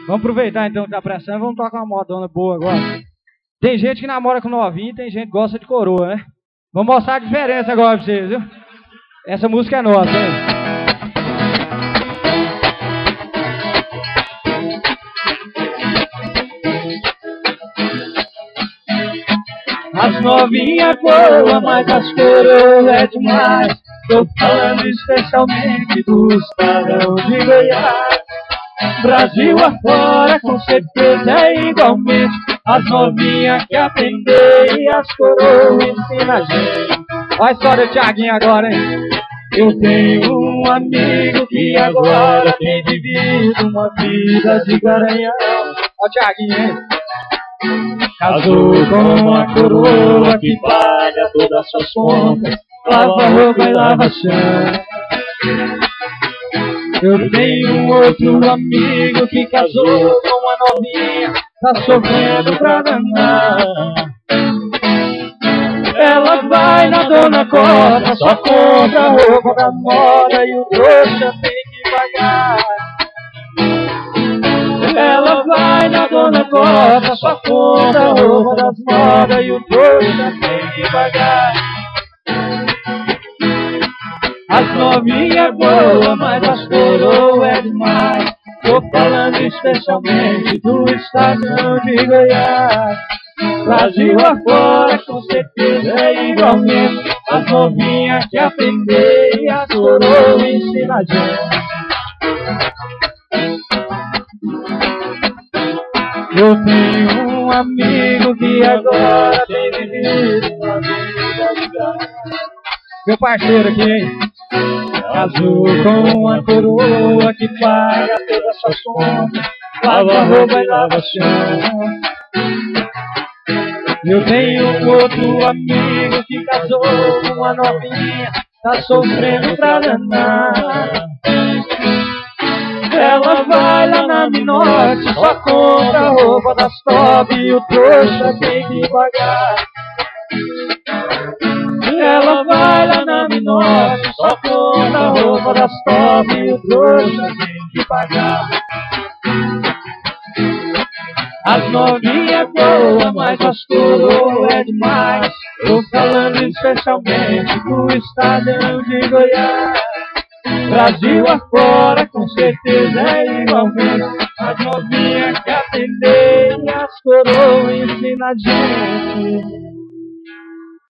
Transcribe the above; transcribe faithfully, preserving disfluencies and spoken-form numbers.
Vamos aproveitar então que tá pressão e vamos tocar uma modona boa agora. Tem gente que namora com novinho e tem gente que gosta de coroa, né? Vamos mostrar a diferença agora pra vocês, viu? Essa música é nossa, hein? As novinhas boas, mas as coroas é demais. Tô falando especialmente do estadão de Goiás. Brasil afora, com certeza é igualmente. As novinhas que aprender e as coroas ensinam a gente. Olha a história do Thiaguinho agora, hein? Eu tenho um amigo que agora tem vivido uma vida de garanhão. Olha o Thiaguinho, hein? Casou com uma coroa que paga todas as suas contas, lava roupa e lava chão. Eu tenho um outro amigo que casou com uma novinha, tá sofrendo pra danar. Ela vai na Dona Costa, só compra a roupa da moda e o trouxa tem que pagar. Ela vai na Dona Costa, só compra a roupa das modas e o trouxa tem que pagar. As novinhas boas, mas as coroas é demais. Tô falando especialmente do estadão de Goiás. Brasil afora, com certeza é igualmente. As novinhas que aprender e as coroas ensinam a gente. Eu tenho um amigo que agora tem vivido uma vida de graça. Meu parceiro aqui, hein? Casou com uma coroa que paga todas as suas contas, lava roupa e lava chão. Eu tenho um outro amigo que casou com uma novinha, tá sofrendo pra danar. Ela vai lá na Minote, só compra a roupa das top e o trouxa tem que pagar. Ela vai lá na Minote, só compra a roupa das top e o trouxa tem que pagar. As novinhas boas, mas as coroas é demais. Tô falando especialmente do estadão de Goiás. Brasil afora, com certeza é igualmente. As novinhas que aprender e as coroas ensinam a gente.